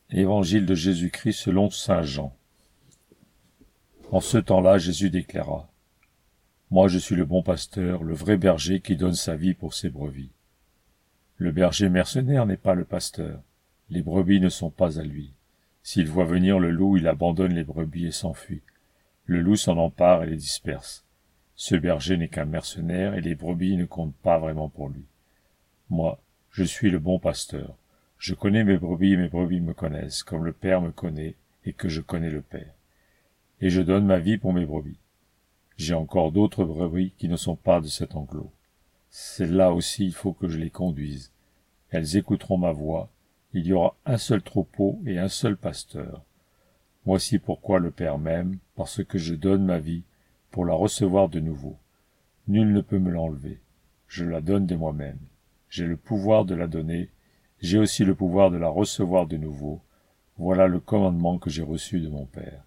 Évangile de Jésus-Christ selon saint Jean. En ce temps-là, Jésus déclara : Moi je suis le bon pasteur, le vrai berger qui donne sa vie pour ses brebis. Le berger mercenaire n'est pas le pasteur. Les brebis ne sont pas à lui. S'il voit venir le loup, il abandonne les brebis et s'enfuit. Le loup s'en empare et les disperse. Ce berger n'est qu'un mercenaire et les brebis ne comptent pas vraiment pour lui. Moi, je suis le bon pasteur. Je connais mes brebis et mes brebis me connaissent, comme le Père me connaît et que je connais le Père. Et je donne ma vie pour mes brebis. J'ai encore d'autres brebis qui ne sont pas de cet enclos. Celles-là aussi, il faut que je les conduise. Elles écouteront ma voix. Il y aura un seul troupeau et un seul pasteur. Voici pourquoi le Père m'aime, parce que je donne ma vie pour la recevoir de nouveau. Nul ne peut me l'enlever. Je la donne de moi-même. J'ai le pouvoir de la donner. J'ai aussi le pouvoir de la recevoir de nouveau. Voilà le commandement que j'ai reçu de mon Père.